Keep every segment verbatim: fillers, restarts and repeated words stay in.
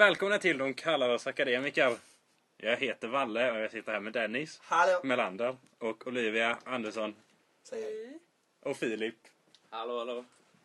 Välkomna till De kallar oss akademiker. Jag heter Valle och jag sitter här med Dennis. Hallå. Melander och Olivia Andersson. Säger. Och Filip. Hallå, hallå.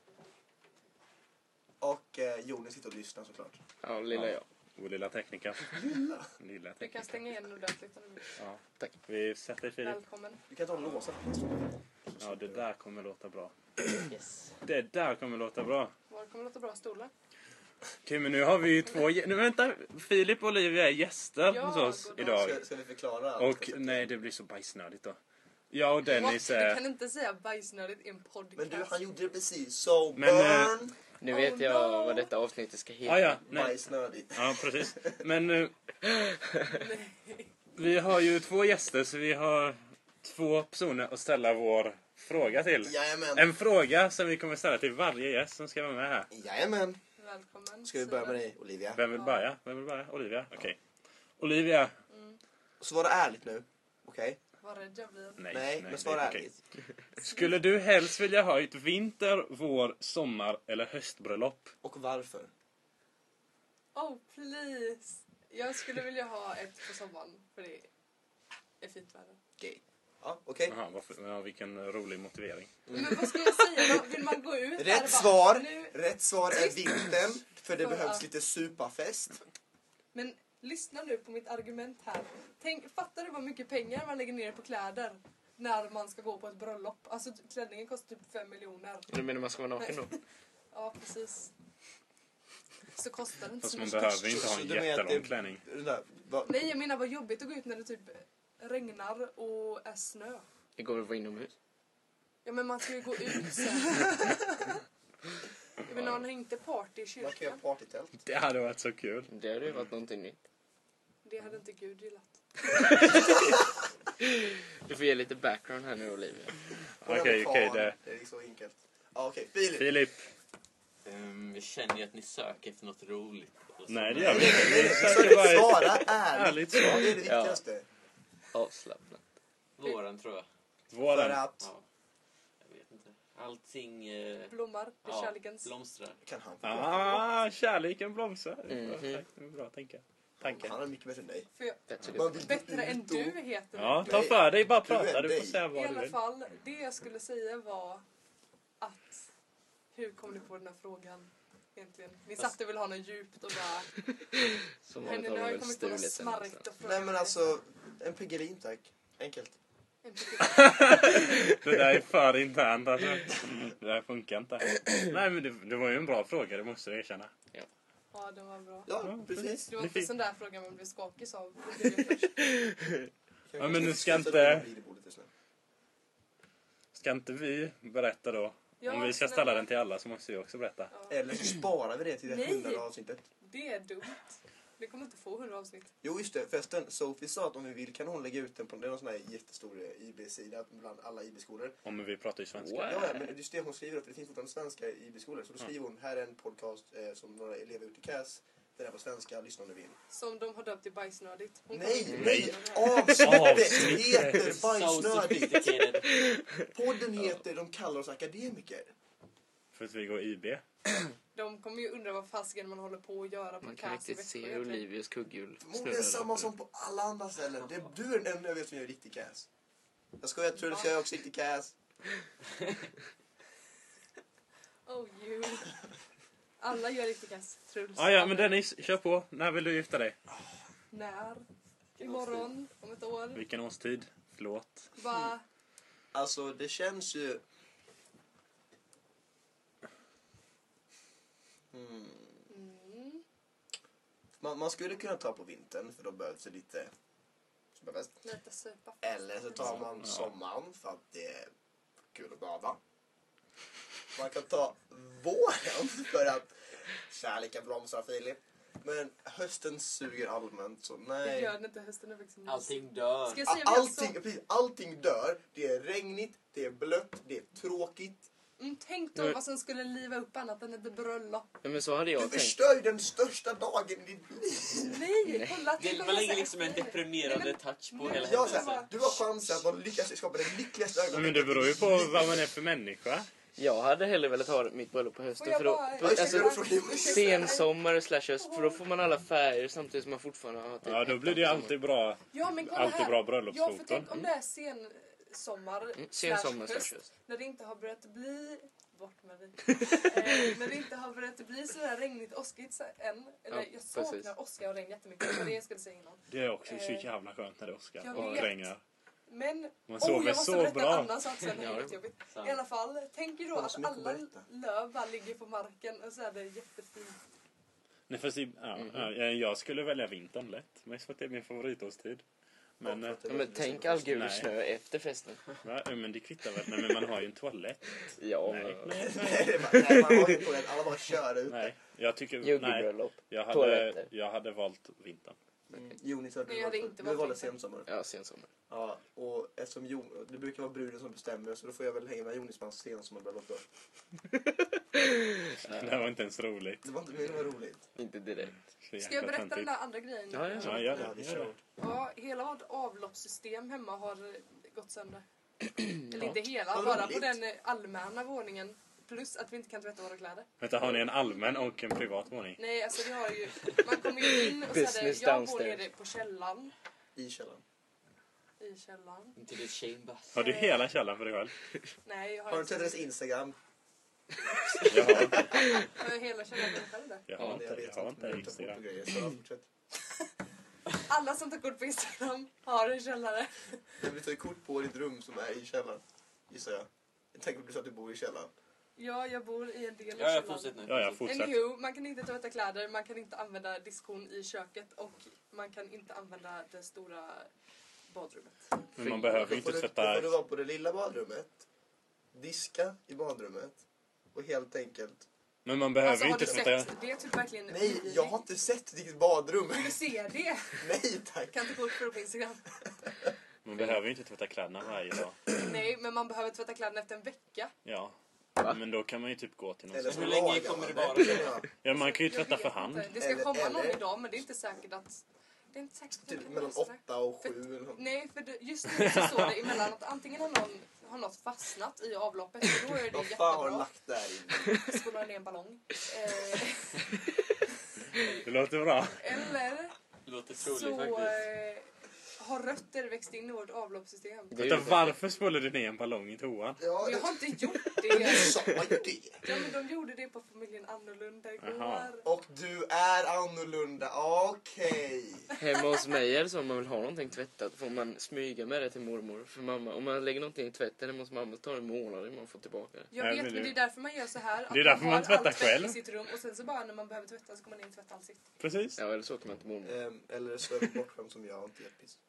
Och eh, Jonas sitter och lyssnar såklart. Ja, lilla Ja. jag. Vår lilla tekniker. Lilla. Lilla Du kan tekniker. stänga igen ordentligt om du vill. Ja. Tack. Vi sätter Filip. Välkommen. Du kan ta en låsa. Ja, det där kommer låta bra. Yes. Det där kommer låta bra. Var kommer låta bra stolar? Okej, men nu har vi ju två... Nu vänta, Filip och Olivia är gäster Ja, hos oss goddag. idag. Ska, ska vi förklara allt? Och nej, det blir så bajsnödigt då. Jag och Dennis What? Du är... kan inte säga bajsnödigt i en podcast. Men du, han gjorde det precis. So Men, eh, burn. Nu Oh, vet jag no. vad detta avsnittet ska heta. Ah, ja, nej. Bajsnödigt. Ja, precis. Men nu... Nej. Vi har ju två gäster, så vi har två personer att ställa vår fråga till. Jajamän. En fråga som vi kommer ställa till varje gäst som ska vara med här. Jajamän. Välkommen. Ska vi börja med dig, Olivia? Vem vill börja? Vem vill börja? Olivia? Okej. Olivia. Mm. Svara ärligt nu. Okej? Vad rädd jag blir. Nej, Nej, men det svara är okej. ärligt. Skulle du helst vilja ha ett vinter, vår, sommar eller höstbröllop? Och varför? Oh, please. Jag skulle vilja ha ett på sommaren. För det är fint väder. Okej. Ja, okej. Jaha, varför, ja, vilken rolig motivering. Men vad ska jag säga? Vill man gå ut? där och Rätt bara, svar. Nu... Rätt svar är vintern. För det För behövs att- lite supafest. Men lyssna nu på mitt argument här. Tänk, fattar du vad mycket pengar man lägger ner på kläder när man ska gå på ett bröllop? Alltså klänningen kostar typ fem miljoner. Du menar man ska vara naken då? Ja, precis. Så kostar det inte Fast så man mycket. behöver inte ha Så en du menar att jättelång det- klänning. Det där, va? Nej, jag menar vad jobbigt att gå ut när det typ regnar och är snö. Det går väl att vara inomhus? Ja, men man ska ju gå ut sen. Jag menar, man har inte party i Man kan göra kyrkan. partytält. Det hade varit så kul. Det hade ju varit någonting nytt. Det hade inte Gud gillat. Du får ge lite background här nu, Olivia. Okej, okej. det... Det är så enkelt. Ja, okej. Filip. Filip. Um, vi känner ju att ni söker efter något roligt. Och så- Nej, det gör vi inte. Vi Så söker bara ett svara ärligt. ärligt Det svar. är det viktigaste. Avslappnat. Våren, tror jag. För Våren. att... Ja. Jag vet inte. Allting eh, Blommar, det är ja, kärlekens. blomstrar. Kan han förklara? Ah, kärleken blomstrar. Det är bra Mhm. sagt. Det är bra tänka. Tanke. Han är mycket bättre än dig. För jag, That's a Man good vill point. gå bättre än ut och- du heter Ja, det. ta för dig. Bara Du är prata. Du får dig. säga I vad du alla vill. fall, det jag skulle säga var att... Hur kom ni på den här frågan egentligen? Ni satt och ville ha något djupt och bara... Som Men vanligt nu har har de jag väl kommit på något stulit sen. smarrigt och Nej men alltså, en Piggelin tack. Enkelt. Det där är för internt alltså. Det där funkar inte. Nej, men det, det var ju en bra fråga. Det måste jag erkänna. Ja, den var bra. Ja, precis. Det var Det inte fick- sån där fråga man blev skakig av. Det blev först. Ja, men nu ska inte- Ska inte vi berätta då? Ja, Om vi ska snälla. ställa den till alla så måste vi också berätta. Ja, Eller så sparar vi det till det Nej. hundrade avsnittet. det är dumt. Det kommer inte få hundra avsnitt. Jo just det, förresten, Sophie sa att om vi vill kan hon lägga ut den på, det är någon sån här jättestor I B-sida bland alla I B-skolor. Om vi pratar ju svenska. Wow. Ja, ja, men just det hon skriver, att det finns fortfarande svenska I B-skolor. Så då skriver hon, här är en podcast eh, som några elever ute i C A S. Den är på svenska, lyssna om du vill. Som de har döpt till bajsnödigt. Hon Nej, kommer- nej! Avsnittet. Avsnittet heter So Bajsnödigt! sophisticated. Podden heter De kallar oss akademiker. För att vi går I B. De kommer ju undra vad fasiken man håller på att göra på Man kan C A S i riktigt se Växjö. Olivias kugghjul Förmodligen samma som på alla andra ställen. Det, du är den enda jag vet som gör riktig C A S. Jag skojar, jag tror att jag är också riktig C A S. Oh you. Alla gör riktigt kass. Truls. Ah, ja, men Dennis, kör på. När vill du gifta dig? När? Imorgon? Om ett år? Vilken årstid? Förlåt. Va? Alltså det känns ju... Hmm. Mm. Man, man skulle kunna ta på vintern för då behövs det lite... Superfest. Lite supa. Eller så tar man Ja. sommaren för att det är kul att bada. Man kan ta våren för att kärleken blomstrar, Filip. Men hösten suger allmänt så Det nej. gör det inte, hösten är faktiskt mysig. Allting dör. Ska jag A- säga vad jag Allting, så... precis, allting dör. Det är regnigt, det är blött, det är tråkigt. Mm, tänk då Nu- vad som skulle liva upp annat än ett bröllop. Ja, men så hade Du jag tänkt. förstör ju den största dagen i ditt liv. Nej, kolla. Det tänk om man jag lägger säger- liksom en Nej. deprimerande Nej, touch på Nej, hela Ja, men- så här, händelsen. du har chansen att man lyckas skapa den lyckligaste Men ögonblicket. det beror ju på vad man är för människa. Jag hade hellre velat ha mitt bröllop på hösten. Får jag För då, bara- för, Oj, alltså, ursäkta, ursäkta. sensommar slash höst. För då får man alla färger samtidigt som man fortfarande har typ Ja, då blir det ju alltid bra, Ja, men kolla alltid här. bra Ja, för bröllopsfoton. tänk om det är sen sommar, Mm, sen sommar slash höst. när det inte har börjat bli bort med det. eh, när det inte har börjat bli så där regnigt och åskigt så- än. Eller Ja, jag saknar precis. åska och regn jättemycket. Det var det jag skulle säga innan. Det är också så Eh, jävla skönt när det åskar jag och vet. regnar. Men Man oh, sover jag måste så berätta bra. en annan sak sen. Det Ja, är det- jättejobbigt. Sant. I alla fall, tänk ju då Fan, att så mycket att alla berätta. löv bara ligger på marken och så är det jättefint. Nej, fast i, ja, Mhm. ja, jag skulle välja vintern lätt. Mest för att det är min favoritårstid. Men, Ja, eh, för att det Ja, är men väldigt tänk så- all gul Nej. snö efter festen. va? Ja, men det kvittar väl. Nej, men man har ju en toalett. Ja, Nej, nej, Nej, nej. det är bara, nej, man har ju på det. Alla bara kör ut. nej. Jag tycker... Nej, juggebröllop. jag hade, Toaletter. jag hade valt vintern. Jonis, har du Nej, jag hade valt- inte du valt valde vintern. sensommar. Ja, sensommar. Ja, och eftersom jo, det brukar vara bruden som bestämmer så då får jag väl hänga med Jonis på hans sensommarbröllop då. Det här var inte ens roligt. Det var inte men det var roligt. Inte direkt. Så Ska jag jävla berätta den töntigt. där andra grejen? Ja, ja. Ja, gör Ja, det. vi Gör kör. det. Ja, hela vårt avloppssystem hemma har eh, gått sönder. Eller Ja. inte hela, Vad bara roligt. på den eh, allmänna våningen. Plus att vi inte kan tvätta våra kläder. Vänta, har ni en allmän och en privat våning? Nej, alltså vi har ju... Man kommer ju in och så är det... Business Jag bor downstairs. nere på källaren. I källaren. I källaren. Inte det chambers. Har du hela källaren för dig själv? Nej, jag har, Har du inte- sett hennes Instagram? Jag har, Jag har hela källaren för mig själv där. jag har inte, vet jag har inte, inte men jag tar Instagram. foto och grejer, så ja, fortsätt. Alla som tar kort på Instagram har en källare. Men vi tar ju kort på ditt rum som är i källaren, gissar jag. Jag tänker att du sa att du bor i källaren. Ja, jag bor i en del av Ja, jag källaren. fortsätter nu. Ja, ja, fortsätt. Anywho, man kan inte tvätta kläder, man kan inte använda diskon i köket och man kan inte använda det stora badrummet. Men man behöver ju Då inte får du, då tvätta... får du vara på det lilla badrummet, diska i badrummet och helt enkelt... Men man behöver Alltså ju har inte du tvätta... sett? Det är typ verkligen... Nej, jag har inte sett ditt badrum. Vill du se det? Nej tack. Kan inte gå upp för på Instagram. Man behöver ju inte tvätta kläderna varje dag. Nej, men man behöver tvätta kläderna efter en vecka. Ja. Va? Men då kan man ju typ gå till någon Eller som... Hur så länge lagar kommer man det det. vara? Ja, man kan ju Jag tvätta vet för hand. inte. Det ska Eller- komma någon eller- idag, men det är inte säkert att... Det är inte säkert att de Typ kan mellan lösa det. åtta och sju eller något. Nej, för det, just nu så står det emellan att antingen har någon har något fastnat i avloppet, och då är det Vad fan har du jättebra. lagt där inne? Spolar ner en ballong. Eh, Det låter bra. eller Det låter så troligt faktiskt. eh, har rötter växt in i vårt avloppssystem. Det är ju Vänta, lite- varför spolar du ner en ballong i toan? Ja, Men jag har det, inte gjort du det. sa ju det. Ja, men de gjorde det på familjen Annorlunda igår. Jaha. Och du är annorlunda, okej. Hemma hos mig är det så, om man vill ha någonting tvättat får man smyga med det till mormor. För mamma, om man lägger någonting i tvätten hemma hos mamma tar det en månad innan man får tillbaka det. Jag Nej, vet, men men det- det är därför man gör så här. Att Det är därför man har tvättar allt tvätt själv. i sitt rum och sen så bara när man behöver tvätta så går man in och tvättar allt sitt. Precis. Ja, eller så kan man till mormor. Ehm, eller så är det bortskämd som jag och inte helt piss.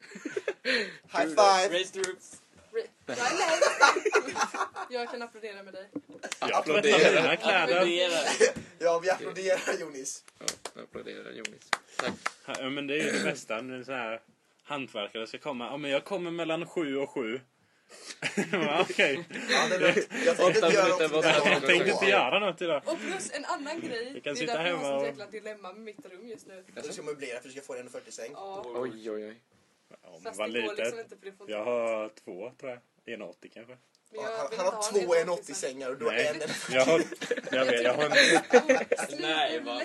High five! Raise the roots. Re- Nej, nej. Jag kan applådera med dig. Jag Applådera. tvättar mina kläder. Applådera. Ja, vi applåderar Jonis. Ja, jag applåderar Jonis. Tack. Ja, men det är ju det bästa. En sån här hantverkare ska komma. Ja, men jag kommer mellan sju och sju. Ja, okej. Ja, det är lugnt. Jag tänkte Åtta inte göra minuter något var den det. dagen Jag tänkte då. inte göra något idag. Och plus en annan grej. Vi kan det är sitta därför jag har hemma sånt och- jäkla dilemma med mitt rum just nu. Du ska möblera för du ska få en en fyrtio säng. Ja, Oj, oj, oj. Ja, men fast vad det går liksom litet. inte för det får inte Jag vara. har två, tror jag. en åttio kanske. Men Han, jag han vill har inte ha två en en åttio sängar och du har Nej. en en Jag har... Jag vet, jag har en... Nej, vad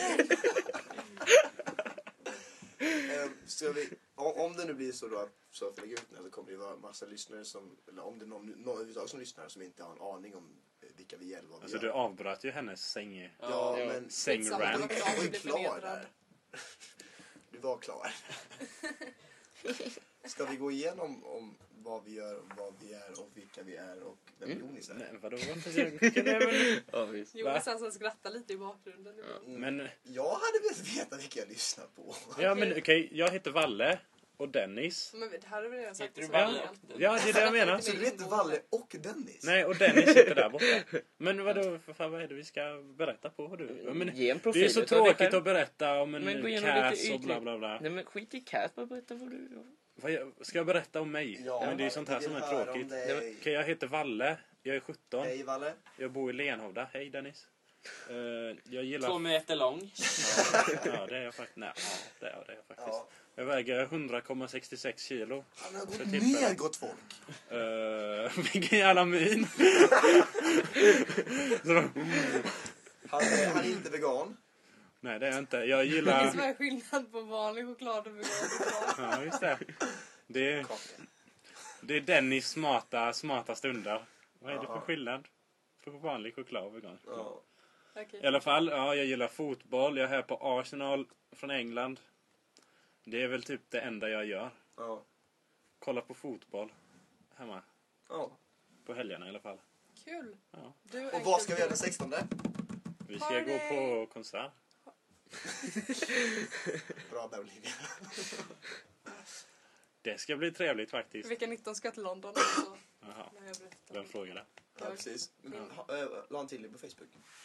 Ehm, ska vi, om, om det nu blir så då att så lägger ut den så kommer det vara massa lyssnare som, eller om det är någon, någon överhuvudtaget som lyssnar som inte har en aning om eh, vilka vi är eller vad vi Alltså gör. du avbröt ju hennes säng. Ja, Ja. men Sängrant. du Skitsamma, var ju blir klar förnedrad. där. Du var klar. Ska vi gå igenom om vad vi gör, vad vi är och vilka vi är och vem Mm. Jonis är? Nej, vadå? Nej, men... Ja, visst. Jonas han som skrattar lite i bakgrunden. Ja. Men, Jag hade velat veta vilka jag lyssnar på. ja, men okej, jag heter Valle och Dennis. Men det här har vi redan sagt. Heter du i Valle början. och Ja, det är det jag menar. Så du heter Valle och Dennis? Nej, och Dennis sitter där borta. Men vadå, för fan, vad är det vi ska berätta på? Du? Ja, men, Ge en det profil. är så utav dig tråkigt själv. att berätta om en Men gå igenom lite Cass och ytligt. bla bla bla. Nej, men skit i Cat, bara berätta vad du... Vad jag- Ska jag berätta om mig? Ja, Men det är ju sånt här vi som vill är höra om tråkigt. dig. Nej, men- Okej, jag heter Valle. Jag är sjutton. Hej Valle. Jag bor i Lenhovda. Hej Dennis. Uh, jag gillar... Två meter lång. Ja, det är jag faktiskt. Nej, ja, det är, det är jag faktiskt. Ja. Jag väger hundra komma sextiosex kilo. Han har gått För tillfället. ner, gott folk. Uh, vilken jävla min. Så, Han är, han är inte vegan. nej, det är jag inte. Jag Det gillar... som är skillnad på vanlig choklad och vegan choklad. Ja, just det. Det är, det är Dennis smarta, smarta stunder. Vad är det för Ja. skillnad? För vanlig choklad och vegan choklad. Ja. Okej. I alla fall, ja, jag gillar fotboll. Jag är här på Arsenal från England. Det är väl typ det enda jag gör. Ja. Kolla på fotboll. Hemma. Ja. På helgerna i alla fall. Kul. Ja. Du är Och vad kul ska vi göra den kille. sextonde? Vi ska Party! gå på konsert. Bra där, Olivia. Det ska bli trevligt faktiskt. Vecka nitton ska jag till London. Så Jaha, när jag berättar. vem frågade? Ja, precis. Men, ha, äh, la han till det på Facebook?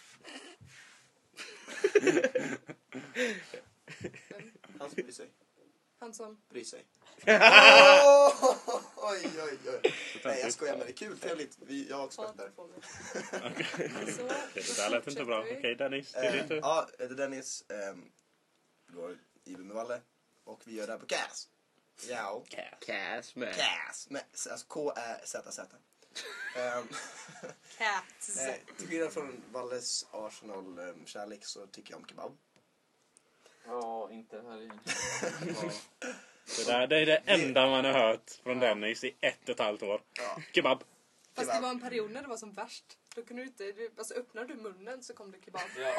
Han som bryr sig. Han som... Bryr sig. Oh, oj, oj, oj. Så Nej, jag skojar med det. Kul, trevligt. Vi, jag har också spelat där. på mig. Okej. Så, Det där lät inte bra. fortsätter Okej, vi. Dennis, det är din Eh, tur. ja, jag heter Dennis. Um, går i med Valle. Och vi gör det här på Cas. Ja. Cass med. Cas. Med, alltså K Ä Z Z. Um, Cats. eh, till skillnad från Valles Arsenal-kärlek så tycker jag om kebab. Ja, inte här i... Det, där, det är det enda man har hört från Dennis i ett och ett halvt år. Ja. Kebab. Fast det Kebab. var en period när det var som värst. Då kunde du inte... Du, alltså öppnade du munnen så kom det kebab. Ja.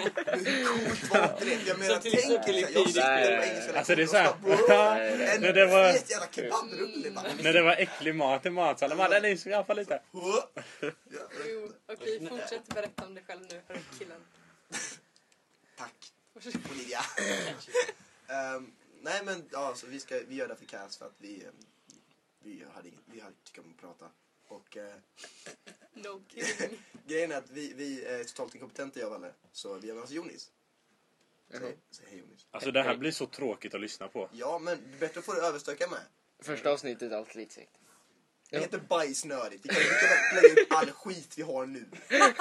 Jag menar, Så till tänk exempel i dig, jag sitter Nej, på engelska alltså det är lektioner så och här. bara, en När det var- fet jävla kebabrulle bara. När det var äcklig mat i matsalen. Man hade Dennis i alla fall lite. Ja. Jo, okej, fortsätt berätta om dig själv nu, hörru killen. Tack, Varsågod. Olivia. um, nej men ja, så vi, ska, vi gör det för Cas för att vi, um, vi, hade inget, vi hade tyckt om att prata. Och uh, No kidding. grejen är att vi, vi är totalt inkompetenta, jag och Valle. Så vi har med oss Jonis. Jaha. Säg, säg hej Jonis. Alltså det här blir så tråkigt att lyssna på. Ja, men bättre att få det överstöka med. Första avsnittet är alltid lite segt. Det Ja. heter bajsnördigt. Vi kan inte lägga ut all skit vi har nu.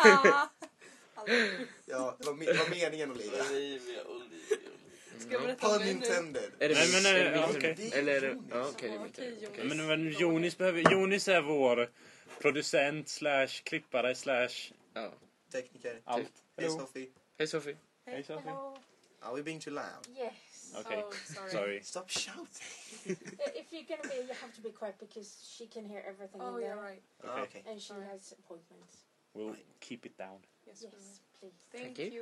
Ja, det var, me- det var meningen Olivia. Olivia, Olivia. Ska jag berätta om Pun mig nu? intended. Är det Nej, min- men, är det ja, min- okej. Eller är det... Jonis. Ja, okej, det är Ja, min okej, tur. Jonis. Okej. Men, men Jonis, behöver, Jonis är vår producent slash klippare slash Ja. Tekniker. allt. Hej Sofie. Hej Sofie. Hej Sofie. Hello. Are we being too loud? Yes. Okej, Oh, sorry. sorry. Stop shouting. Uh, if you're gonna be, you have to be quiet because she can hear everything Oh, in yeah, there, right. Ah, okay. and she Alright. has appointments. We'll keep it down. Yes, Yes, yes. please. Thank, Thank you. you.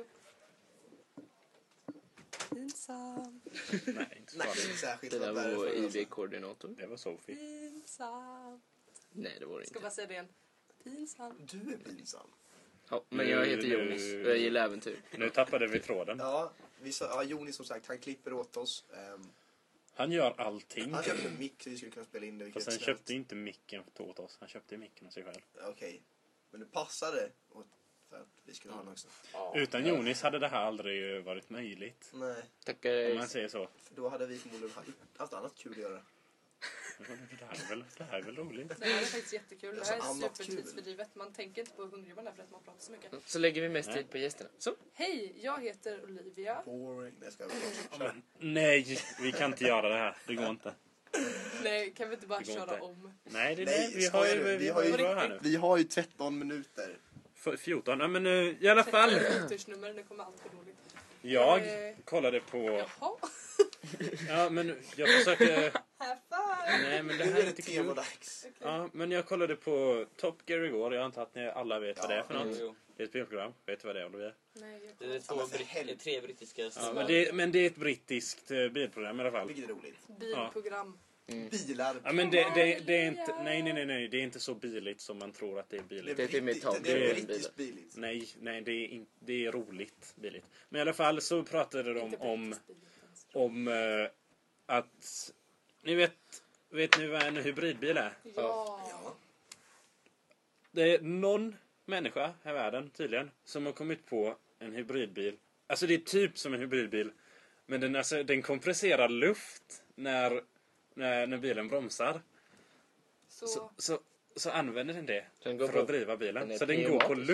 Pinsam. Nej, inte så Nej, farligt. inte särskilt. Det där vad värre var för I oss. B-koordinator. Det var Sofie. Pinsam. Nej, det var det Ska inte. bara säga det igen. Pinsam. Du är pinsam. Ja, men jag heter Nu- Jonis och jag gillar äventyr. Nu tappade vi tråden. Ja, vi sa, ja, Jonis som sagt, han klipper åt oss. Um, Han gör allting. han köpte en mick så vi skulle kunna spela in det. vilket Fast han är snällt. köpte inte micken åt oss. Han köpte micken åt sig själv. Okej, men det passade åt, för att vi skulle ha den också. Ja. Utan Jonis hade det här aldrig varit möjligt. Nej, Tackar. Om man säger så. för då hade vi förmodligen haft- haft annat kul att göra. Det här är väl, det här är väl roligt. Det här är faktiskt jättekul. Det Alltså, här är annat kul. supertidsfördrivet. Man tänker inte på hur hungrig man är för att man pratar så mycket. Så lägger vi mest Nej. tid på gästerna. Så. Hej, jag heter Olivia. Boring. Nej, ska jag Ja, men, nej, vi kan inte göra det här. Det går inte. Nej, kan vi inte bara Det går köra inte. om? Nej, det är Nej, det. Vi har skojar ju, du? vi Vi har har ju ju- bra här nu. Vi har ju tretton minuter. F- fjorton. Ja, men uh, i alla fall. Tursnummer, nu kommer allt för dåligt. Jag kollade på... Jaha. Ja, men jag försöker... Have fun! Nej, men det Nu här är är det inte kul. temadags. Okej. Ja, men jag kollade på Top Gear igår. Jag antar att ni alla vet vad det är för Ja, något. Jo, jo. Det är ett spelprogram. Vet du vad det är, Olivia? Nej, jag Det är Ja, två men för britt- helvete. tre brittiska Ja, snubbar. men, det, men det är ett brittiskt eh, bilprogram i alla fall. Vilket är roligt. Bilprogram. Bilar. Ja, men det, det, det är inte... Nej, nej, nej, nej. Det är inte så biligt som man tror att det är biligt. Det är till brittiskt- metall. Det är Det är brittiskt biligt. Nej, nej, det är, in, det är roligt biligt. Men i alla fall så pratade de Inte om, brittisk bil, utan- om eh, att... Ni vet, vet ni vad en hybridbil är? Ja. Ja. Det är någon människa här i världen tydligen som har kommit på en hybridbil. Alltså det är typ som en hybridbil. Men den, alltså, den kompresserar luft när, när, när bilen bromsar. Så, Så, så, så använder den det Så den går för på- att driva den är bilen. Så den går på pneumatisk. luft.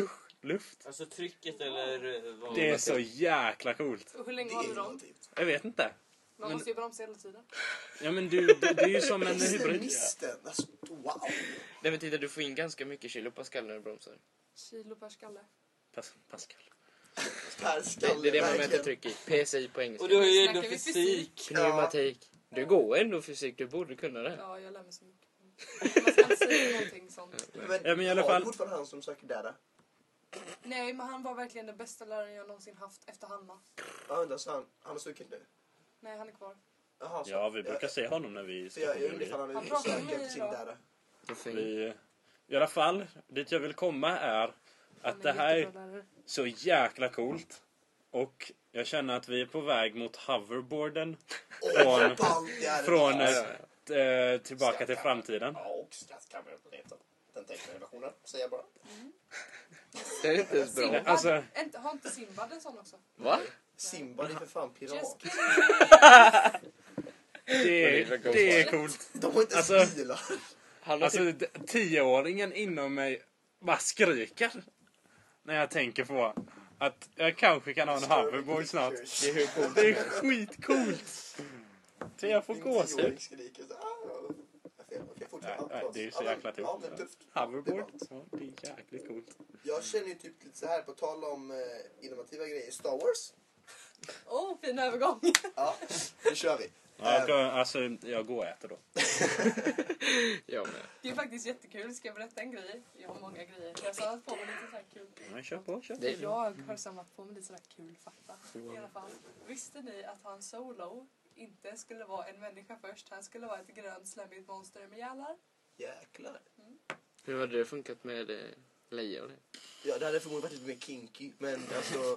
luft. Alltså trycket eller eh, vad? Det är så jäkla coolt. Och hur länge Det har är du dem? innovativt. Jag vet inte. Man Men- måste ju bromsa hela tiden. Ja men du, det, det är ju som en hybrid. Extremisten. Alltså, wow. Nej men titta, du får in ganska mycket kilo på skallen när du bromsar. Kilo per skalle. Pas, Pascal. Per Det, skalle, det är det man verkligen. mäter tryck i. P S I på engelska. Och du har ju Snackar ändå vi fysik. Pneumatik. Du går ändå fysik, du borde kunna det. Ja, jag lär mig så mycket. Man ska inte säga någonting sånt. Men, Ja, men i alla har fall- du fortfarande han som söker där? Nej, men han var verkligen den bästa läraren jag någonsin haft efter Hanna. Ja, undrar så han, han har stuckit nu. Nej, han är kvar. Jaha, så, Ja, vi brukar se honom när vi Så ska jag, på jag undrar ifall biologi. han Han vill pratar med söka mig på sin idag. där. Vad fint. Vi, I alla fall, dit jag vill komma är Han att är det här är jättebra lärare. så jäkla coolt. Och jag känner att vi är på väg mot hoverboarden Åh, Från- vad ballt det är. från Ja, eh, eh, tillbaka till framtiden. Ja, och skattkammarplaneten. Den tecknade versionen, säger jag bara. Det är inte ens bra. Simbad, Alltså- inte, har inte Simbad en sån också? Va? Simba, det är för fan pirat. Just kidding. Det är, det är coolt. De har inte Alltså- stilar. Han har Alltså typ... d- tioåringen inom mig bara skriker. När jag tänker på att jag kanske kan ha en hoverboard snart. Det är hur coolt. Det är skitcoolt. Så jag får Min gåshud. tioåring skriker så, ah, okej, okej, fortsätt. Nej, Ja, nej, det är så ja, jäkla men- Ja, tufft. men tufft. Hoverboard. Det är ballt. Ja, det är jäkligt coolt. Jag känner ju typ lite så här på tal om eh, innovativa grejer. Star Wars. Åh, oh, fin övergång. Ja, nu kör vi. Ja, Eh, då, alltså, jag går och äter då. Jag med. Det är faktiskt jättekul. Ska jag berätta en grej? Jag har många grejer. Jag har samlat på mig lite så här kul. Ja, kör på, kör på. Det är Jag har samlat på mig lite så här kul fakta. I alla fall. Visste ni att han Solo inte skulle vara en människa först? Han skulle vara ett grönt slemmigt monster med gälar. Jäklar. Hur hade det funkat med eh, Leia och det? Ja, det hade förmodligen varit lite mer kinky, men alltså...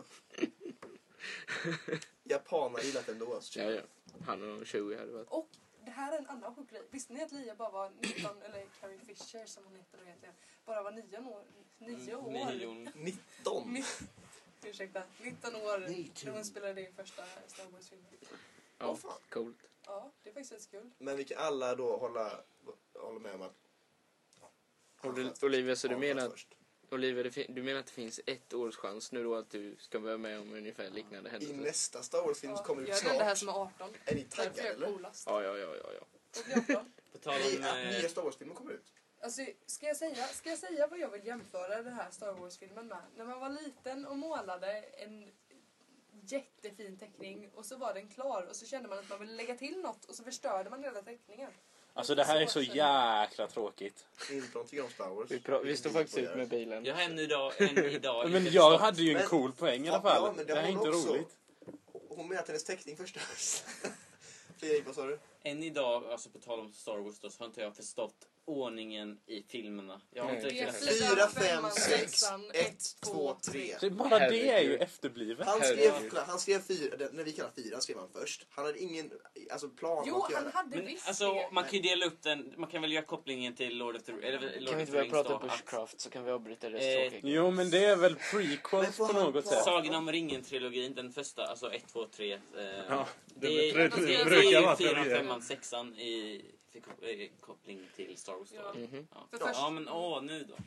Japaner gillar det ändå. Alltså. Ja, ja. Han och Chewie hade varit... Och det här är en annan sjuk grej. Visste ni att Lia bara var nitton, eller Carrie Fisher som hon heter då egentligen, bara var nio år? Nio år? Nio. nitton. Ni- Ursäkta, nitton år nitton. när hon spelade in första Star Wars-filmen. Åh, Ja, fan. coolt. Ja, det är faktiskt rätt kul. Men vi kan alla då hålla, hålla med om att... Oli- Olivia, så du Han menar sköt att, först. Olivia, det fin- du menar att det finns ett års chans nu då att du ska vara med om ungefär liknande I händelser? nästa Star Wars-film Ja, som kommer ut jag är den här snart. som är arton. Är ni Därför är taggade jag eller? coolast. Ja, ja, ja, ja, ja. Jag blir arton. På tal Nej, om... att eh, nya Star Wars-filmer kommer ut. Alltså, ska jag, säga, ska jag säga vad jag vill jämföra den här Star Wars-filmen med? När man var liten och målade en jättefin teckning och så var den klar och så kände man att man ville lägga till något och så förstörde man hela teckningen. Alltså det här är så jäkla tråkigt. Inte någonting om Star Wars. Vi, pra- vi står faktiskt ut med bilen. Jag har än idag, än idag Men inte jag förstått- hade ju en Men- cool poäng i alla Ja, fall. ja, men det det har här är hon inte också. roligt. Hon menar att hennes teckning förstörs. Fredrik, vad sa du? Än idag, alltså på tal om Star Wars då, så har inte jag förstått ordningen i filmerna. Jag har Nej. inte Det är riktigt fyra, Fyra, fem, fem, sex, sexan, ett, två, tre. Så bara det är ju Herregud. efterblivet. Han Herregud. skrev, han skrev fyra, det- när vi kallar fyra skrev han först. Han hade ingen alltså, plan om Jo, att göra. han hade Men visst alltså, det. man kan ju dela upp den, man kan väl göra kopplingen till Lord of the, eller, Lord Kan vi of inte the börja Rings prata då, Bushcraft så kan vi avbryta det Eh, tråkiga. Jo men det är väl Men prequels får på han något prata? sätt. Sagan om ringen-trilogin, den första, alltså ett, två, tre. Eh, Ja, det, det är- brukar- det, det, det är brukar ju vara fyran, trilogi. femman, sexan i för ko- eh, koppling till Star Wars då. Ja. Mhm. Ja. För Ja. först- ja men åh, nu då.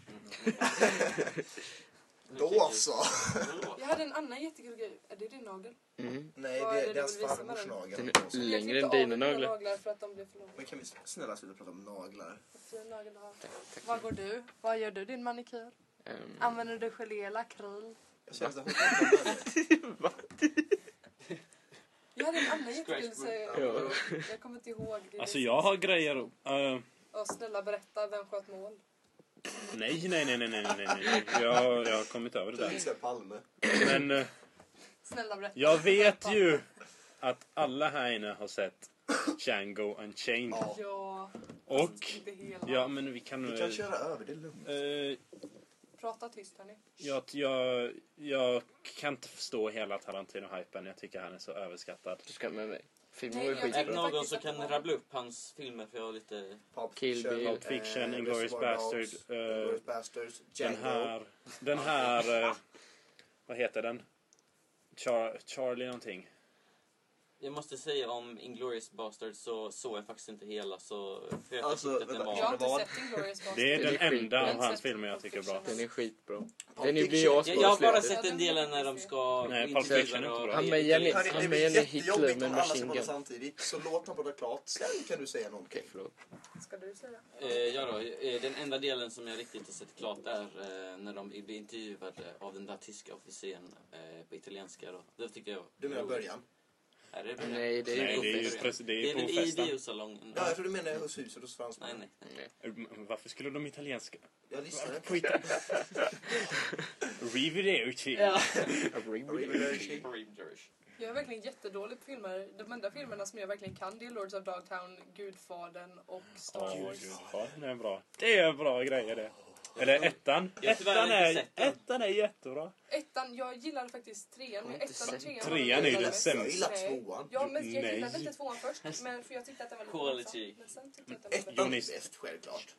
Då så. Jag hade en annan jättekul grej. Är det din nagel? Mhm. Nej, Vad det är är det deras du vill visa farmors med den? nagel. Den är Jag längre klippte än av dina mina naglar. naglar för att de blev för långa. Men kan vi snälla sluta prata om naglar? Fin nagel du har. Tack, tack. Vad går du? Vad gör du din manikyr? Ehm, Använder du gelé eller akryl? Jag känner att hon pratar Jag hade en annan jättekul Scratchbook. så Ja. jag kommer inte ihåg. Det Alltså jag har grejer... Uh, Ja, snälla berätta, vem sköt mål? nej, nej, nej, nej, nej, nej, nej. Jag, jag har kommit över det det. där. Lisa Palme. Men eh, Snälla berätta. jag vet ju att alla här inne har sett Django Unchained. Ja. Ja, Och... inte hela. Ja, men vi kan... Vi kan köra över, det är lugnt. eh, Prata tyst hörni. jag, jag, jag kan inte förstå hela Tarantino-hypen. Jag tycker han är så överskattad. Du ska med mig. Filmen Nej, var ju jag Är det skitbra. tycker- någon faktiskt som att det kan var- rabbla upp hans filmer för jag har lite... Pulp Kill Bill. Pulp Fiction, eh, Inglourious Reservoir Bastard, Dogs, eh, Inglourious Bastards, Den Django. här... Den här... eh, vad heter den? Char, Charlie någonting. Jag måste säga om Inglourious Basterds så såg jag faktiskt inte hela så för jag Alltså, tyckte att den vänta, Jag har var... inte sett Inglourious Basterds. Det är Det den är skit- enda av den hans sätter filmer jag tycker är bra. Den är skitbra. Pulp Den är blir Fiction. asbra Jag, jag har bara slutet. sett en del när de ska Nej, Pulp intervjua Fiction är inte och- bra. Han med Jenny- Hörni, Han det med blir en Hitler jättejobbigt med om alla machine ska prata gun. samtidigt. Så låt mig prata klart. Sen kan du säga någonting. Okej, förlåt. Ska du säga? Eh, ja då, eh, den enda delen som jag riktigt har sett klart är eh, när de blir intervjuade av den där tyska officeren eh, på italienska då. Det tycker jag. Du menar början? Är det början? Nej, det är Nej, ju det är ju början. precis- det är det är på väl i festen. biosalongen. Ja, jag tror du menar hos huset hos fransmännen. Nej, nej. Nej. Varför skulle de italienska? Jag lyssnade. Skit. Arrivederci. Jag är verkligen jättedålig på filmer. De enda filmerna som jag verkligen kan det är Lords of Dogtown, Gudfadern och Star Åh, Wars. gud, ja, den är bra. Det är bra grejer det. Eller ettan. Jag har tyvärr Ettan inte är, sett den. ettan är jättebra. Ettan, jag gillade faktiskt trean. Jag har Men inte ettan och sett trean Trean är ju den Jag sämsta. gillar Nej. tvåan. Ja, men jag Nej. gillade inte tvåan först. Men för jag tyckte att den var lite Quality. långsam. Men sen tyckte jag att den var Ettan bättre. är Jonis. bäst, självklart.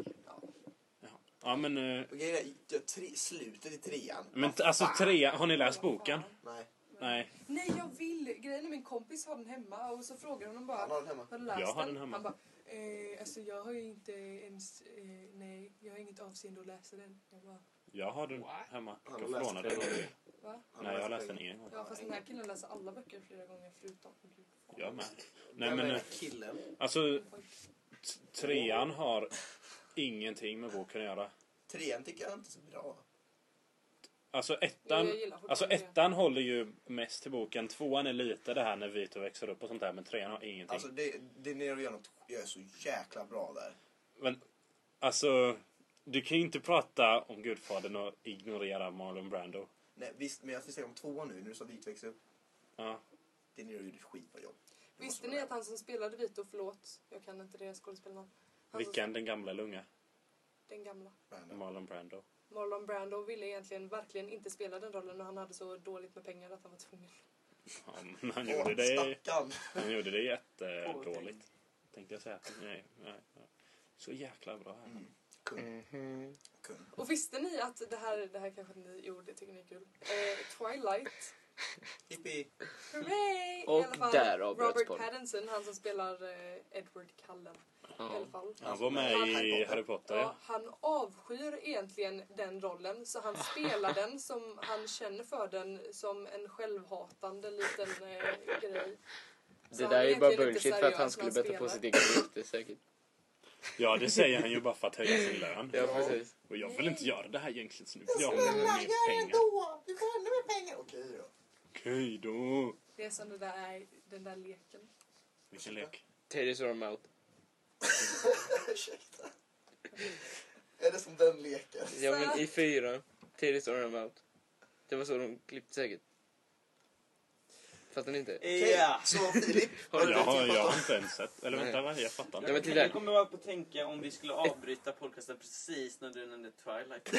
Ja, men... eh, Och grejen är, jag- tre, slutet i trean. Men t- Vad alltså fan? trean, har ni läst boken? Nej, Nej. Nej, jag vill. Grejen är min kompis har den hemma och så frågar hon bara. han har den hemma. Har du läst Jag har den? den hemma. Han bara, eh, alltså jag har ju inte ens, eh, nej, jag har inget avseende att läsa den. Jag bara, Jag har den hemma. Han har Jag läst lånade den. den. va? Han Nej, jag har läst läst den den. en gång. Ja, fast den här killen läser alla böcker flera gånger förutom Gud. Jag med. Nej, Vem men... är eh, killen? Alltså, t- trean har ingenting med boken att göra. Trean tycker jag inte är så bra. Alltså Jag ettan, gillar fortfarande alltså det. ettan håller ju mest till boken. Tvåan är lite det här när Vito växer upp och sånt där. Men trean har ingenting. Alltså det, det Nero gör något, jag är så jäkla bra där. Men alltså, du kan ju inte prata om Gudfadern och ignorera Marlon Brando. Nej, visst, men jag ska säga om tvåan nu, när du sa Vito växer upp. Ja. Det Nero gjorde ett skitbra jobb. Det Visste måste ni vara att han som spelade Vito, förlåt, jag kan inte det skådespelarna. Han som- Vilken? Den gamla eller unga? Den gamla. Brandon. Marlon Brando. Marlon Brando ville egentligen verkligen inte spela den rollen, men han hade så dåligt med pengar att han var tvungen. Ja, men han Åh, gjorde det, stackarn. han gjorde det jättedåligt. Tänkte jag säga. Nej, nej, nej. Så jäkla bra här. Mm. Kung. Mhm. Kung. Och visste ni att det här, det här kanske ni gjorde, tycker ni är kul. Eh, Twilight. Hippie. Hurray! Och I alla fall, där avbröts Robert podden. Pattinson, han som spelar eh, Edward Cullen. I Ja. alla fall. Han var med i Harry Potter. Ja, Ja. han avskyr egentligen den rollen, så han spelar den som han känner för den som en självhatande liten eh, grej. Så Det han där är ju bara egentligen inte bullshit för att han seriös skulle när bättra på spelar. sitt eget rykte säkert. ja, det säger han ju bara för att höja sin lön. Ja, precis. Och jag vill inte göra det här egentligen så nu vill jag ha mer pengar. då! Du får ännu mer pengar. Okej då. Okej då. Det är som det där är, den där leken. Vilken lek. Teddy's or mouth. Ursäkta. Är det som den leken? Ja, men i fyra. Teddy's or mouth. Det var så de klippte säkert. Fattar ni inte? Okej, Ja. så Filip. Jag har du har, någonting jag att har prata inte ens sett. Eller vänta, va? Jag fattar Ja, inte. men titta. Jag kommer bara på att tänka om vi skulle avbryta podcasten precis när du nämnde Twilight.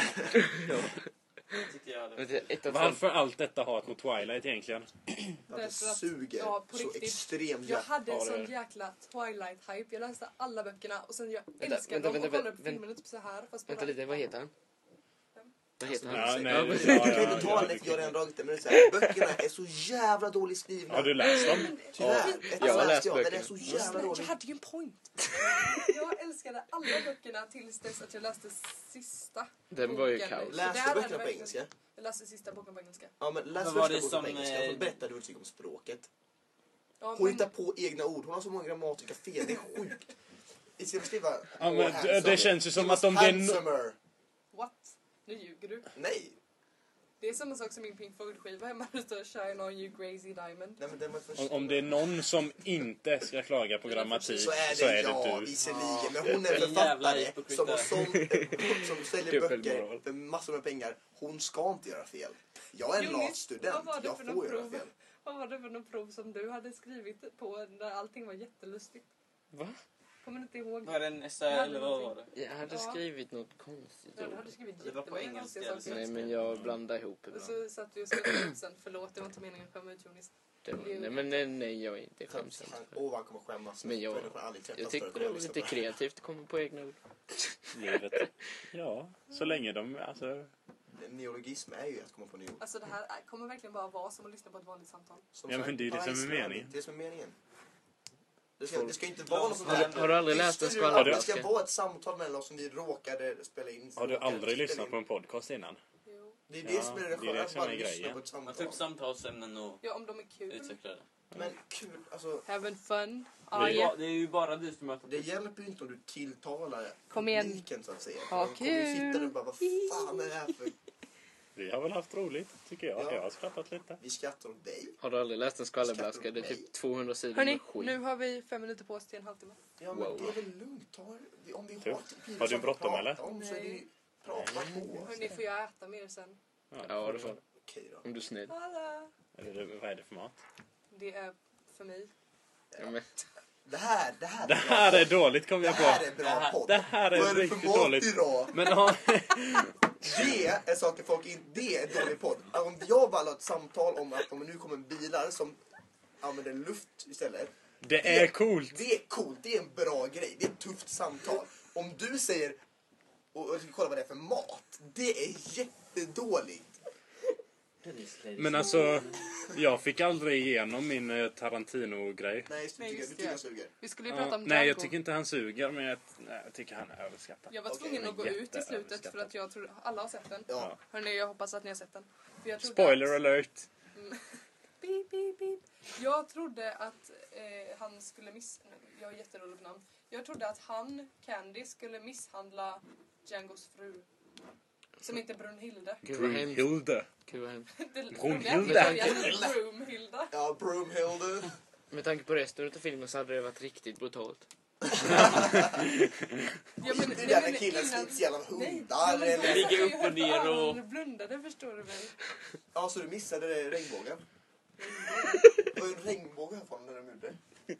Tycker jag Men det. titta, ett av Varför allt detta hat mot Twilight egentligen? om? Att det Därför att- suger ja, på så riktigt. extremt. Jag hade en Ja, det är sån det. jäkla Twilight-hype. Jag läste alla böckerna och sen jag Vänta, älskade vänta, dem och vänta, kollade på vänta. filmerna typ så här. Fast på Vänta lite, vad heter han? Vad heter han? Ja, nej, Ja, det- precis. ja, Du kan ja, inte ta ja, den det- efter jag har redan dragit det, men det är så här, böckerna är så jävla dåligt skrivna. Har du läst dem? Tyvärr. Ett Jag har läste läst jag, den är böckerna. så Just jävla det, jag dålig. hade ju en point. Jag älskade alla böckerna tills dess att jag läste sista Den var ju boken. kaos. Så där Läste hade böckerna på verkligen- engelska? Jag läste sista boken på engelska. Ja, men läs Vad var första det boken som, på engelska eh, och berätta vad du tycker om språket. Ja, Hon men- hittar på egna ord. Hon har så många grammatiska fel. Det är sjukt. Istället för att skriva... Ja, men "Oh, det- handsome." det känns ju som He att om was det är no- handsomer. What? Nu ljuger du. Nej. Det är samma sak som min Pink Floyd-skiva hemma. Det står Shine on you crazy diamond. Nej, men den var först. Om, om det är någon som inte ska klaga på grammatik Så är det, så är det ja, du. visserligen. Men hon är Vilken jävla författare hypocrite som, har där. sålt, som säljer Dubbelmoral. böcker för massor med pengar. Hon ska inte göra fel. Jag är en Jonis, lat student. vad var det Jag för får något göra prov? fel. Vad var det för något prov som du hade skrivit på när allting var jättelustigt? Va? Kommer du inte ihåg? Var det en essä eller vad var det? Jag hade Ja. skrivit något konstigt Ja, du ord. hade skrivit Det var på jättemånga engelska, konstiga eller saker. Nej, men jag blandade ihop Och ibland. så satt du och skrattade ut sen. Förlåt, det var inte meningen att skämma ut Jonis. Det var, nej, men nej, nej, jag är inte skämsam. Han- Åh, han kommer skämmas. Men jag- För den kommer aldrig träffas Jag för tyckte att det var lyssna lite på kreativt att komma på egna ord. Livet. Ja, så länge de, alltså... en neologism är ju att komma på nya ord. Alltså det här är- kommer verkligen bara vara som att lyssna på ett vanligt samtal. Som Ja, men sagt, det är ju det som är bajsnödig. meningen. Det är som är meningen. Det ska, det ska inte vara något sånt Har, där. du- har du aldrig läst en Det ska skvallerflaska? vara ett samtal mellan oss som vi råkade spela in. Har du råkade aldrig spela lyssnat in. på en podcast innan? Jo. Det är det Ja, som är det det är sköna, det att som bara är lyssna grejen. på ett Men samtal. typ samtalsämnen och Ja, om de är kul. utveckla det. Men kul, alltså Having fun. Det Ah, är, yeah. bara, det är ju bara du som möter det hjälper ju inte om du tilltalar Kom igen. publiken så att säga. Ha De kommer ju kul. sitta där och bara, vad fan är det här för... Vi har väl haft roligt, tycker jag. Ja. Jag har skrattat lite. Vi skrattar åt dig. Har du aldrig läst en skvallerflaska? Det är typ tvåhundra sidor Hörni, med skit. nu har vi fem minuter på oss till en halvtimme. Ja, men Wow. det är väl lugnt. Ta, om vi har Tufft. tid Har du som vi bråttom, pratar eller? Om, så är det ju prata på. Hörni, får jag äta mer sen? Ja, det får du. Okej då. Om du är snäll. Alla. Eller vad är det för mat? Det är för mig. Ja, men, Det här, det här är Det bra här är podd. dåligt, kom Det jag här på. är bra podd. Det här Vad är är det riktigt för mat dåligt. idag? Men ja, Det är saker folk inte... Det är dålig podd. Om jag bara har ett samtal om att om nu kommer bilar som använder luft istället. det är coolt. Det är coolt. Det är en bra grej. Det är ett tufft samtal. Om du säger... Och jag ska kolla vad det är för mat. Det är jättedåligt. Men alltså, jag fick aldrig igenom min eh, Tarantino-grej. Nej, just det. Nej, Du tycker, just du tycker det. jag suger. Vi skulle ju Ja, prata om nej, jag Django. tycker inte han suger, men jag, nej, jag tycker han är överskattad. Jag var Okej, tvungen men att gå ut i jätte- slutet för överskattad. att jag tror alla har sett den. Ja. Hörni, jag hoppas att ni har sett den. För jag trodde Spoiler att, alert. beep, beep, beep. Jag trodde att eh, han skulle miss... Jag har jätteroligt namn. Jag trodde att han, Candy, skulle misshandla Djangos fru. Som inte är Brunhilde. gud vad hemskt. Brunhilde. Gud vad hemskt. Det Brunhilde. roliga är att det börjar med Brumhilda. Ja, Broomhilde. Med tanke på resten av filmen så hade det varit riktigt brutalt. Ja, men, Det är där när killen slits igenom hundar Nej, men eller... Ligger jag upp och hörde ner att och- han blundade, förstår du väl? Ja, så du missade regnbågen? Det var ju en regnbåge här från när de gjorde.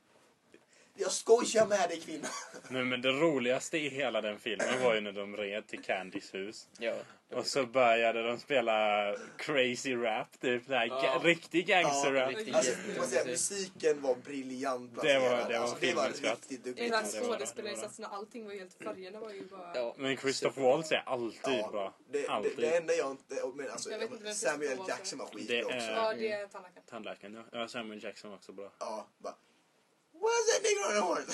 Jag skojar med dig, kvinna. Nej, men det roligaste i hela den filmen var ju när de red till Candys hus. Ja. Och så började de spela crazy rap, typ såhär, Ja. ga- riktig gangsterrap. riktigt. Alltså, Jätte- jag måste säga, musiken var briljant. Det var- placerad. det var alltså, det var filmens riktigt I duktigt. den här Ja, det var det, det skådespelarinsatserna, allting var ju helt... Färgerna var ju bara... Ja. Men Christoph Waltz är alltid Ja, bra. det, det, Alltid. det enda jag inte... Men alltså, Jag vet inte vem Samuel Christopher Jackson var skit Det också. är- Ja, det är tandläkaren. Tandläkaren, ja. Ja, Samuel Jackson var också bra. Ja, bara... What's that nigga on the horn?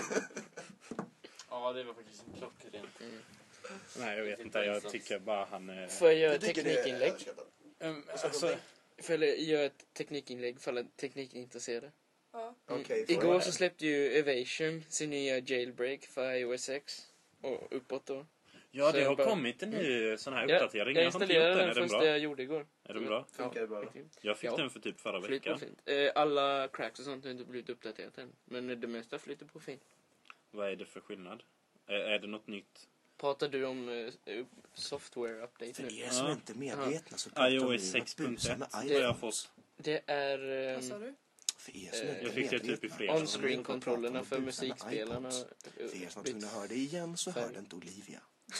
Ja, det var faktiskt en klockren. Nej, jag vet inte. Jag tycker bara han är... Får jag göra Jag ett tycker det är teknikinlägg? överskattat. Um, sa du alltså, någonting? Får jag göra ett teknikinlägg för alla teknikintresserade? Ja. Mm. Okej, får Igår jag- så släppte ju Evasion sin nya jailbreak för iOS sex. Och uppåt då. ja, Så det jag har bara- kommit en ny sån här Ja, uppdatering. jag har inte gjort installerade den. den Är den första bra? jag gjorde igår. Är den bra? Funkar det bra då? skitfint. Jag fick Ja. den för typ förra Flyter på veckan. fint. Eh, Alla cracks och sånt har inte blivit uppdaterat än. Men det mesta flyter på fint. Vad är det för skillnad? Är, är det något nytt? Pratar du om eh, software update För nu? er som Ja. inte är medvetna så pratar iOS vi om sex att punkt busa ett med har jag iPhones. fått. Det är Vad sa eh, du? För er som Eh, inte Jag är fick det typ i medvetna. fredags. on-screen-kontrollerna för Busa med musikspelarna. iPods. För er som var tvungna att höra det igen så hör det inte Olivia.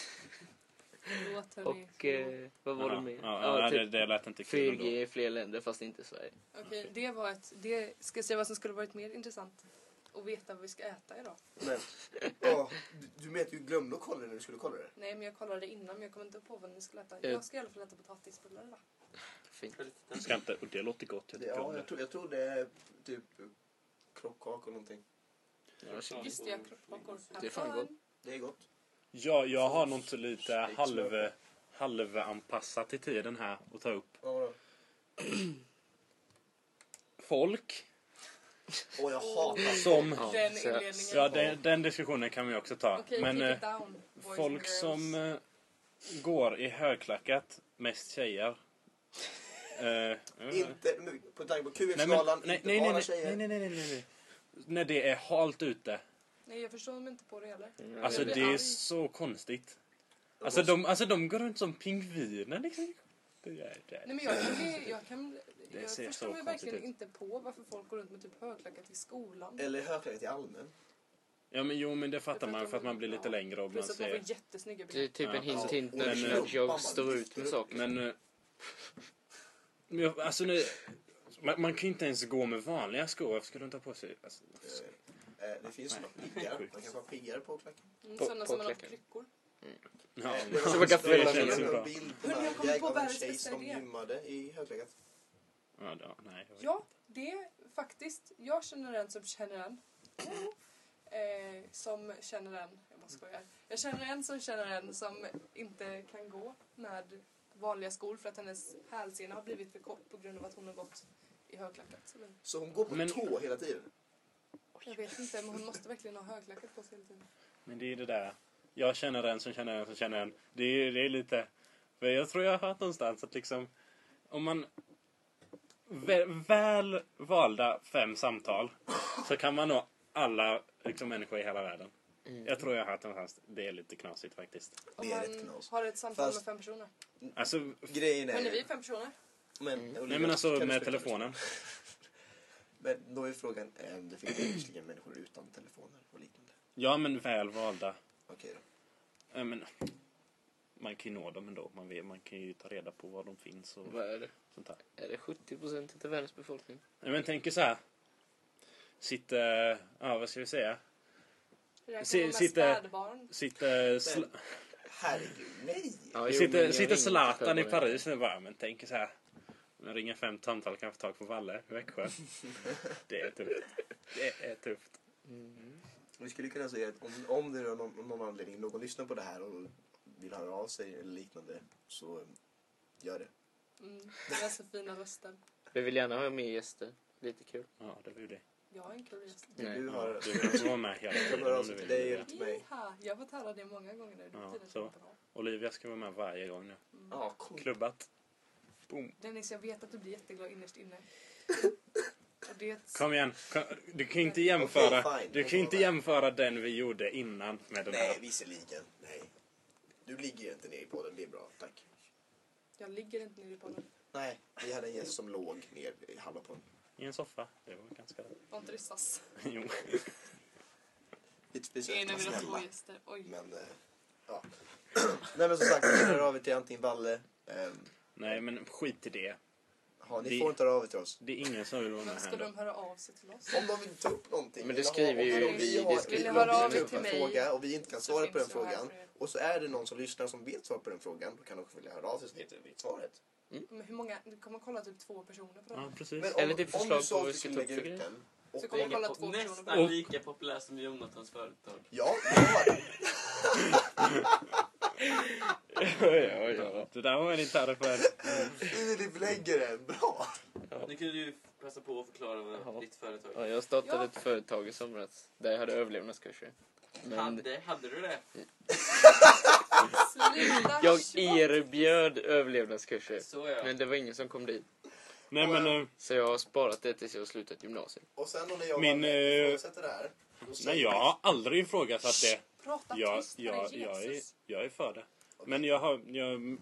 Förlåt, hörni. Och eh, vad var Ja, det med? ja, ja, det, det lät inte kul fyra ändå. G i fler länder fast inte i Sverige. Okej, det var ett... Det, ska jag säga vad som skulle varit mer intressant? Att veta vad vi ska äta idag. Men, ja, du, du menar att du glömde att kolla det när du skulle kolla det? Nej, men jag kollade det innan, men jag kommer inte på vad ni skulle äta. Eh. Jag ska i alla fall äta potatisbullar idag. Fint. Ska inte, och det låter gott. Jag det tycker om ja, det. jag tror, jag tror det är typ krockkakor och någonting. Ja, så- Just det, jag kroppakor. Det är fan gott. Det är gott. Ja, jag har något lite halv, halvanpassat i tiden här att ta upp. Ja, vadå? Folk Åh, jag hatar som... Ja, Den så- inledningen. Ja, den, den diskussionen kan vi också ta. Okej, Men keep eh, it down, boys and folk girls. som eh, går i högklackat, mest tjejer. Eh, Inte, men på tanke på nej, men, Q X-skalan, nej, inte nej, bara nej, tjejer. nej, nej, nej, nej, nej. När det är halt ute. Nej, jag förstår mig inte på det heller. Alltså Jag blir det är arg. så konstigt. Alltså de, alltså de går runt som pingviner liksom. Det är, det är. Nej, men jag kan bli... Jag, kan, Det jag ser förstår så mig konstigt verkligen ut. inte på varför folk går runt med typ högklackat i skolan. Eller högklackat i allmän. Ja men jo men det fattar För att man de- för att man blir lite ja. längre och man Plus att man ser. får jättesnygga Det är bilder. typ en hint Ja, hint men, när eh, jag står ut med saker. Men eh, men jag- alltså nu, man, man kan ju inte ens gå med vanliga skor. Varför skulle de ta på sig? Alltså, Eh, eh, det finns Nej. några piggar. Sjukt. Man kan vara piggare på klacken. Mm, På- sådana på som man har på klacken. kryckor. Ja, Det var Så man kan det fälla var ner. en bra. bild på Hörni, jag kommer väg på av en världens tjej bästa som idé. gymmade i högklackat. Ja, då, nej. Ja, det är faktiskt... Jag känner en som känner en. Eh, som känner en... Jag måste skoja. Jag känner en som känner en som inte kan gå med vanliga skor för att hennes hälsena har blivit för kort på grund av att hon har gått i högklackat. Så hon går på Men- tå hela tiden. Jag vet inte, men hon måste verkligen ha högklackat på sig hela tiden. Men det är det där. Jag känner en som känner en som känner en. Det är, det är lite... För jag tror jag har hört någonstans att liksom... Om man... Väl, väl valda fem samtal så kan man nå alla liksom, människor i hela världen. Mm. Jag tror jag har hört någonstans. Det är lite knasigt faktiskt. Om Det är rätt man knas. har ett samtal Fast- med fem personer. Alltså... Grejen Men är är... vi fem personer? Men, Mm. Olivia, Nej men alltså kan du med spela- telefonen. Men då är frågan om det finns visserligen människor utan telefoner och liknande. Ja men väl valda. Okej då. Ja, men, man kan ju nå dem ändå. Man, vet, man kan ju ta reda på var de finns och Vad är det? sånt där. Är det sjuttio procent av världens befolkning? Ja, men tänk så här. Sitter... Ja, vad ska vi säga? Räknar Si- man med sitter- spädbarn? Sitter... Sl- Herregud, nej! Ja, jo, sitter men jag sitter ringer Zlatan i inte för Paris nu bara. Men tänk så här. Man ringer fem samtal kan få tag på Valle i Växjö. Det är tufft. Det är tufft. Mm. Vi skulle kunna säga att om, om det är någon, någon anledning någon lyssnar på det här och vill höra av sig eller liknande så um, gör det. Mm, det är så fina röster. Vi vill gärna ha med gäster. Lite kul. Ja, det vill det. Jag är en kul gäst. Nej. Du Ja, har... du får vara med hela Jag tiden hör av om sig du till vill. dig eller till mig. Jaha, jag har fått höra det många gånger nu. Det Ja, betyder så. att det är bra. Olivia ska vara med varje gång nu. Ja, cool. Klubbat. Boom. Dennis, jag vet att du blir jätteglad innerst inne. Och det är ett... Kom igen. Kom, du kan ju inte jämföra. Okej, fine. Du kan ju inte jämföra den vi gjorde innan med den Nej, här. visserligen. Nej. Du ligger inte ner i podden, det är bra. Tack. Jag ligger inte nere på den. Nej, vi hade en gäst som låg ner i halva podden. I en soffa. Det var ganska... Var inte det sass? Jo. Lite speciellt, En av var mina två snälla. gäster. Oj. Men, eh, ja. Nej men som sagt, ni hör av er till antingen Valle. ehm, Nej, men skit i det. Ja, ni Det- får inte höra av er till oss. Det är ingen som vill vara Men med ska här de då. höra av sig till oss? Om de vill ta upp någonting. Men det eller skriver ha- ju om vi i har- description. om Vill ni höra vi av tar er upp till en mig, fråga och vi inte kan så svara på den finns jag här frågan. för er. Och så är det någon som lyssnar som vet svara på den frågan. Då kan de också vilja höra av sig så heter vi svaret. Men hur många? Du kommer kolla typ två personer på det Ja, här. precis. Men om, Eller typ om förslag du sa på att vad du vi ska skulle ta upp lägga för ut grejer. den. Så Och, kommer jag Lika kolla po- två personer på nästan det. lika populär som Jonathans företag. ja, det var det. Ja, ja. Det där var en intern för en. Filip lägger den. Bra. Nu kan du passa på att förklara vad Jaha. ditt företag Ja, jag startade Ja. ett företag i somras där jag hade överlevnadskurser. Men hade. Hade du det? Sluta jag tjata. erbjöd överlevnadskurser. Så ja. Men det var ingen som kom dit. Nej, men... eh, Så jag har sparat det tills jag har slutat gymnasiet. Och sen då när jag Min, Min, eh, ifrågasätter det här. då säger Nej, jag har aldrig ifrågasatt det. Prata Jag, tyst, jag, herre jag, är, Jesus. jag är för det. Men jag har... Jag,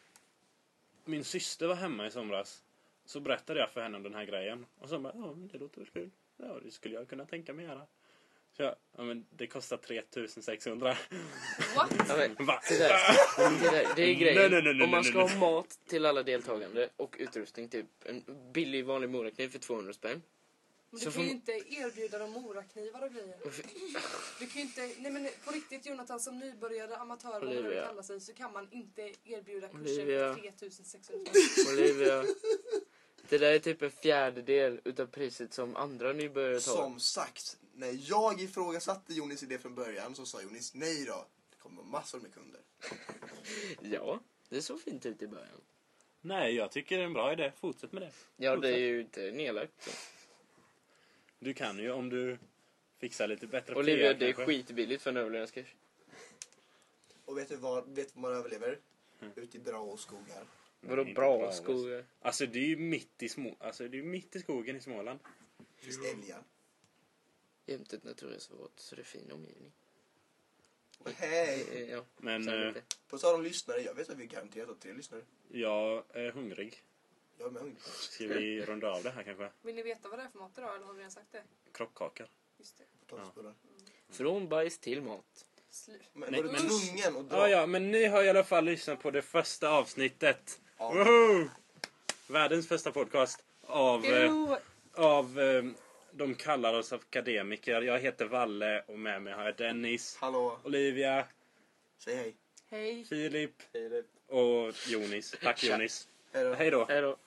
min syster var hemma i somras. Så berättade jag för henne om den här grejen. Och så bara, ja, men det låter väl kul. Ja, det skulle jag kunna tänka mig göra. Så jag, ja, men det kostar tre tusen sexhundra. What? Ja, men, Va? det, där, det, där, det är grejen. Nej, nej, nej, nej, Om man nej, ska nej. ha mat till alla deltagande och utrustning, typ en billig vanlig morakniv för tvåhundra spänn. Men Så du får kan ju man- inte erbjuda dem moraknivar och grejer. Du kan ju inte, nej men på riktigt Jonathan, som nybörjare amatör, vad det nu Olivia. kallar sig, så kan man inte erbjuda kurser Olivia. för tre tusen sexhundra. Olivia, det där är typ en fjärdedel utav priset som andra nybörjare tar. Som sagt, när jag ifrågasatte Jonis idé från början så sa Jonis nej då. Det kommer massor med kunder. Ja, det såg fint ut i början. Nej, jag tycker det är en bra idé. Fortsätt med det. Ja, det är ju inte nedlagt. Så. Du kan ju om du fixar lite bättre Olivia, P R det är kanske. skitbilligt för en överlevnadskurs. Och vet du vad, vet du vad man överlever? Ute i bra skogar. Vadå Inte bra bra, skogar? Alltså det är ju mitt i små, alltså det är ju mitt i skogen i Småland. Det finns älgar. Jämte ett naturreservat, så det är fin omgivning. Hej! Eh, Ja, Men sen eh, lite. På tal om lyssnare, jag vet att vi garanterat har tre lyssnare. jag är hungrig. Jag är med hungrig. Ska vi runda av det här kanske? Vill ni veta vad det är för mat idag, eller har vi redan sagt det? Kroppkakor. Just det. Potatisbullar. Från bajs till mat. Slut. Men Nej, var du men- tvungen att dra? Ja, ja, men ni har i alla fall lyssnat på det första avsnittet. Ja. Woho! Världens första podcast av, eh, Jo, av eh, de kallar oss akademiker. Jag heter Valle och med mig har jag Dennis, Hallå, Olivia. säg hej. Hej. Filip Hej då. och Jonis. Tack Jonis. Hej då. Hej då. Hej då.